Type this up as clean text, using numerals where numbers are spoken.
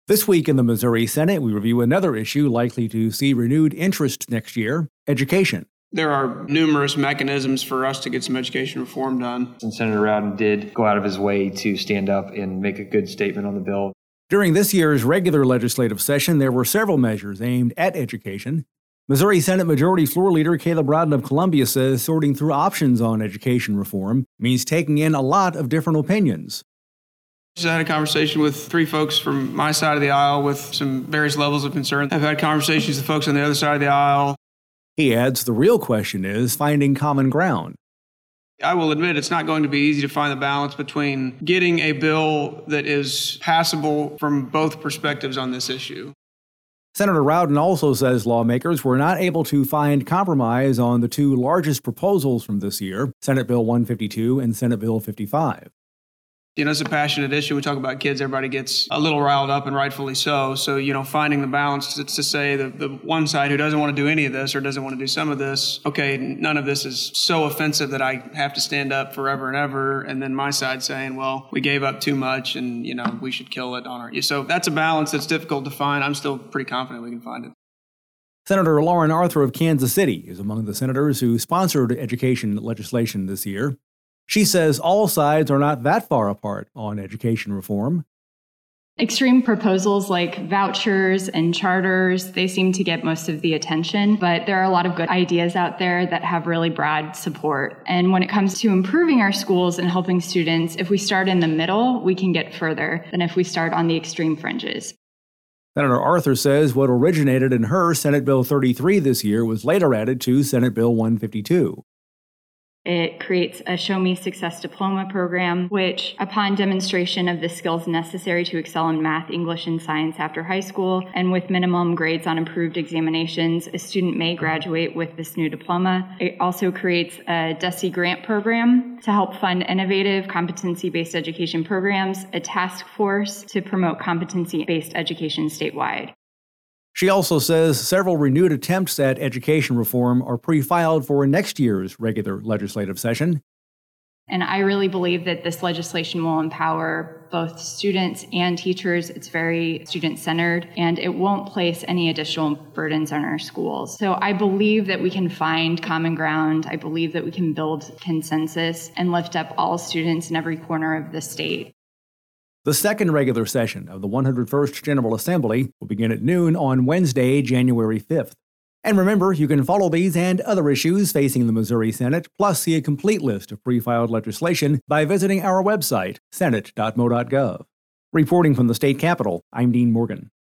This week in the Missouri Senate, we review another issue likely to see renewed interest next year: education. There are numerous mechanisms for us to get some education reform done. And Senator Rowden did go out of his way to stand up and make a good statement on the bill. During this year's regular legislative session, there were several measures aimed at education. Missouri Senate Majority Floor Leader Caleb Rowden of Columbia says sorting through options on education reform means taking in a lot of different opinions. I had a conversation with three folks from my side of the aisle with some various levels of concern. I've had conversations with folks on the other side of the aisle. He adds the real question is finding common ground. I will admit it's not going to be easy to find the balance between getting a bill that is passable from both perspectives on this issue. Senator Rowden also says lawmakers were not able to find compromise on the two largest proposals from this year, Senate Bill 152 and Senate Bill 55. It's a passionate issue. We talk about kids, everybody gets a little riled up, and rightfully so. So, finding the balance to say the one side who doesn't want to do any of this or doesn't want to do some of this, okay, none of this is so offensive that I have to stand up forever and ever. And then my side saying, well, we gave up too much and, we should kill it on our... So that's a balance that's difficult to find. I'm still pretty confident we can find it. Senator Lauren Arthur of Kansas City is among the senators who sponsored education legislation this year. She says all sides are not that far apart on education reform. Extreme proposals like vouchers and charters, they seem to get most of the attention, but there are a lot of good ideas out there that have really broad support. And when it comes to improving our schools and helping students, if we start in the middle, we can get further than if we start on the extreme fringes. Senator Arthur says what originated in her Senate Bill 33 this year was later added to Senate Bill 152. It creates a Show Me Success diploma program, which, upon demonstration of the skills necessary to excel in math, English, and science after high school, and with minimum grades on approved examinations, a student may graduate with this new diploma. It also creates a DESE grant program to help fund innovative competency-based education programs, a task force to promote competency-based education statewide. She also says several renewed attempts at education reform are pre-filed for next year's regular legislative session. And I really believe that this legislation will empower both students and teachers. It's very student-centered, and it won't place any additional burdens on our schools. So I believe that we can find common ground. I believe that we can build consensus and lift up all students in every corner of the state. The second regular session of the 101st General Assembly will begin at noon on Wednesday, January 5th. And remember, you can follow these and other issues facing the Missouri Senate, plus see a complete list of pre-filed legislation by visiting our website, senate.mo.gov. Reporting from the state capitol, I'm Dean Morgan.